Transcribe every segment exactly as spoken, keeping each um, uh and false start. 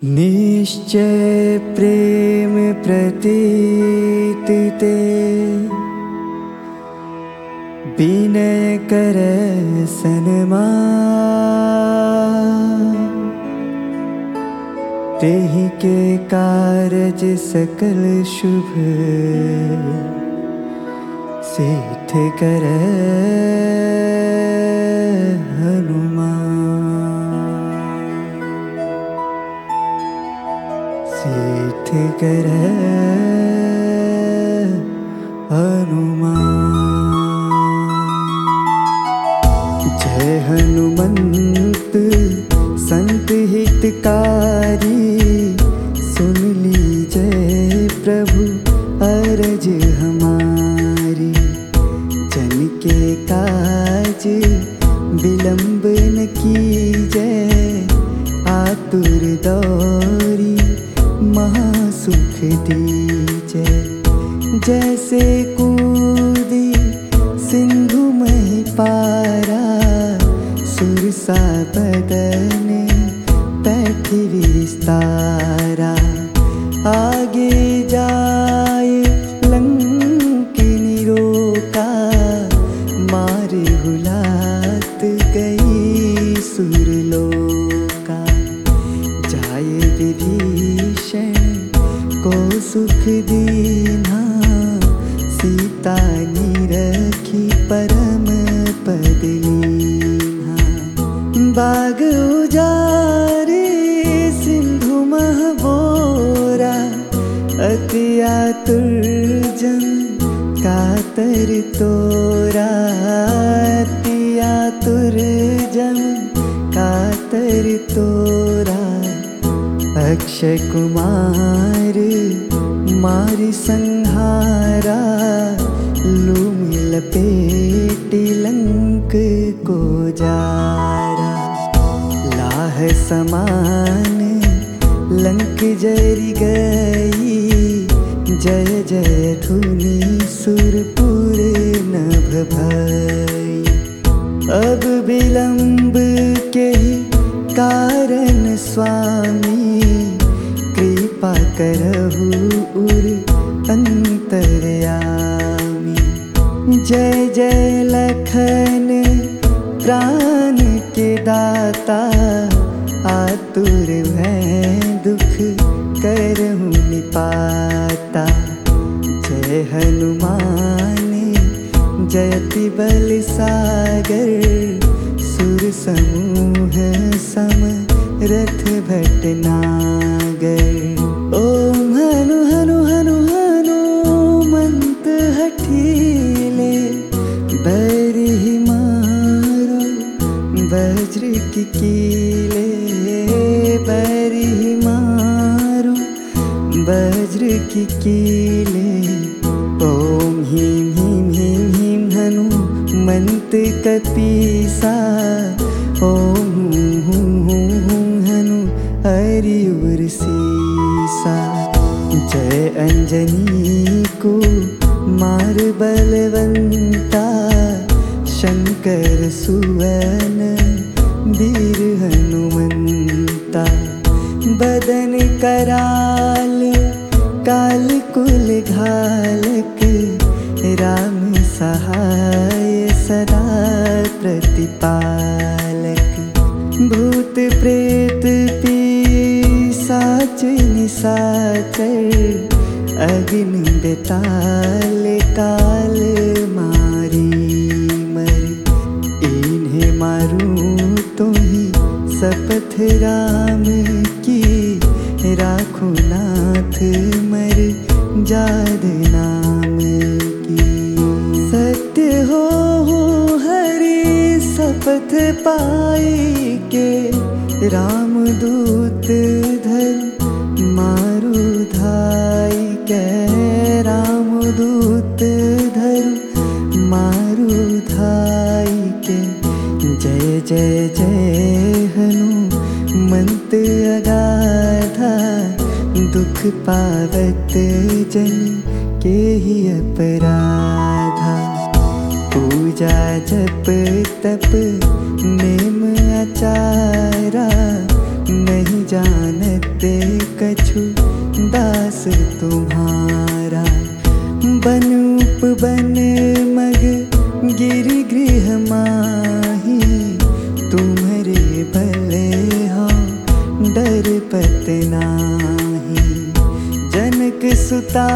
निश्चय प्रेम प्रतीत ते विनय कर सनमा तेहि के कारज सकल शुभ सिद्ध कर सिद्ध कर हनुमान। जय हनुमंत संत हितकारी, सुन लीजय प्रभु अरज हमारी। जन के काज विलंब न कीजय, आतुर दौरी महासुख दीजय। जैसे कूदी सिंधु महि पारा, सुरसा बदन पैठि विस्तारा। आगे जाए लंकिनी रोका, मारे हुलात गई सुरलोका। जाए विभीषण को सुख दीना, सीता निरखी परम पद लीना। बाग उजारे सिंधु महबोरा, अति आतुर जन कातर तोरा। अति आतुर जन कातर तोरा। अक्षय कुमार मारि संहारा, लूम लपेटी लंक को जारा। लाह समान लंक जरि गई, जय जय धुनि सुरपुर नभ भई। अब विलंब के कारण स्वामी, कृपा करहु उर अंतर्यामी। जय जय लखन प्राण के दाता, आतुर भय दुख करहु निपाता। जय हनुमान जयति बल सागर, सुर समूह सम रथ भटनागर। ओम हनु हनु हनु हनुमंत हठीले, बैरिहि मारो वज्र की कीले। बैरिहि मारो वज्र की कीले। ओम ह्रीं ह्रीं ह्रीं ह्रीं हनुमंत कपीसा, ओम हूं हूं हूं हूं हनु हरि उर सीसा। जय अंजनी को मार बलवंता, शंकर सुवन वीर हनुमंता। बदन कराल काल कुल घालक, राम सहाय सदा प्रतिपालक। भूत प्रेत पिशाच निशाचर, अग्नि बेताल काल मारी मर। इन्हें मारूं तो ही शपथ राम की, राखो नाथ मर जाद नाम की। सत्य हो हरि शपथ पाई के, राम दूत धर मारु धाई के। राम दूत धर मारु धाई के। जय जय जय हनुमंत अगाधा, दुख पावत जन के ही अपराधा। पूजा जप तप नेम आचारा, नहीं जानते कछु दास तुम्हारा। बन उपबन मग गिरि गृह माही, तुम्हारे भले हो डर पत नाही। जनक सुता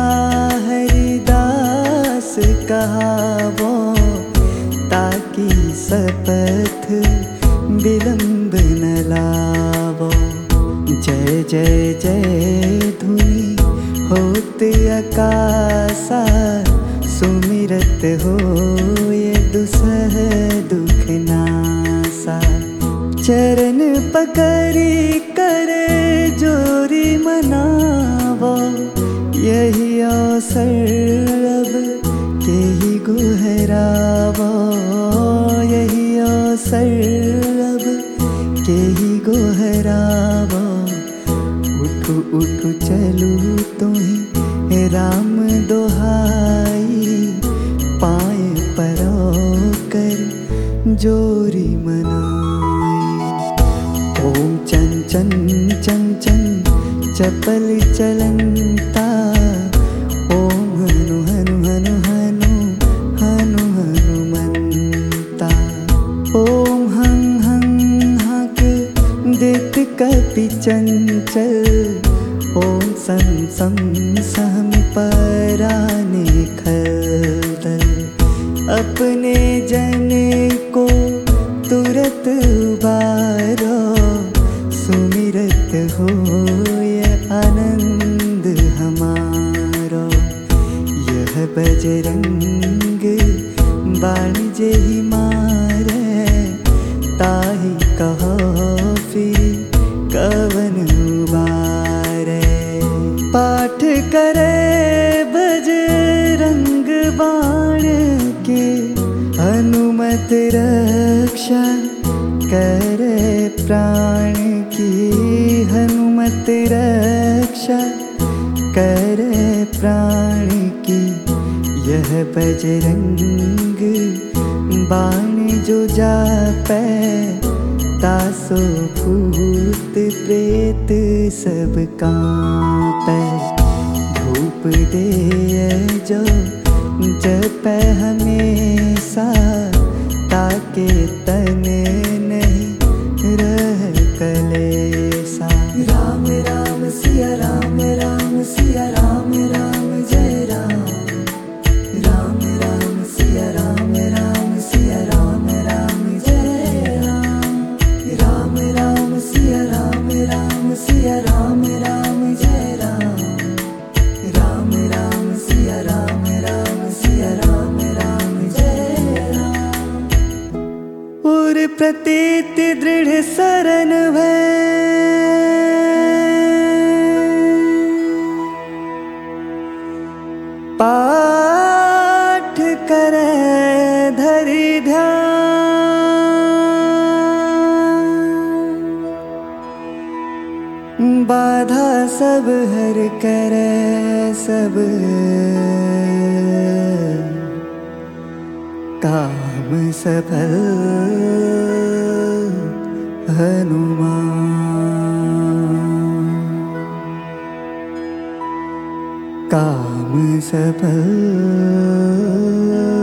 हरिदास कहावो, ताकि सपथ विलंब न लावो। जय जय जय धुनि होत आकाशा, सुमिरत हो ये दुसह दुख नासा। चरण पकड़ी कर जोरी मनावो, यही अवसर अब केहि गोहरावो। यही अवसर अब केहि गोहरावो। उठु उठु चलू तुम्हें राम दोहाई, पाए परो कर जोरी मनाई। ओम चन चन चन चन चपल चलंता, ओम हनु हनु हनु हनु हनु हनुमंता। ओम हं हं हक दित कपि चंचल, ओम सं सं सहमि पराने खलदल। अपने जन को तुरत उबारो, सुमिरत हो ये आनंद हमारो। यह बजरंग बाण जेहि मारे, ताहि कहो फिर कवन उबारे। पाठ करे बजरंग बाण के, हनुमत रक्षा करे प्राण की। हनुमत रक्षा करे प्राण की, यह बजरंग बाण जो जापै, तासो भूत प्रेत सब कांपै। धूप दे जो जपै हमेशा, ताके तन नहीं रह कलेसा। राम राम सिया राम राम सिया राम राम जय राम। राम राम सिया राम राम सिया राम राम जय राम। राम राम सिया राम राम सिया राम राम जय राम। राम राम सिया राम राम सिया राम राम जय राम। और प्रतीत दृढ़ शरण भय, पाठ करे धरि ध्यान। बाधा सब हर करे सब, काम सफल हनुमान। काम सफल